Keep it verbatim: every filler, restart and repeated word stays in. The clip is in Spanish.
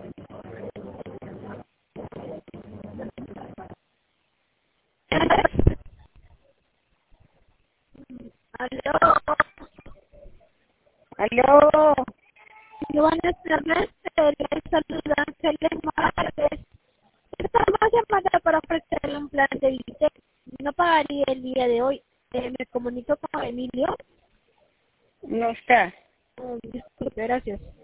Aló. Aló. Sí, buenas tardes. Les saluda Ángeles Morales. Estamos llamando para ofrecerle un plan de visita. No pagaría el día de hoy. Eh, me comunico con Emilio. No está. Oh, disculpe, gracias.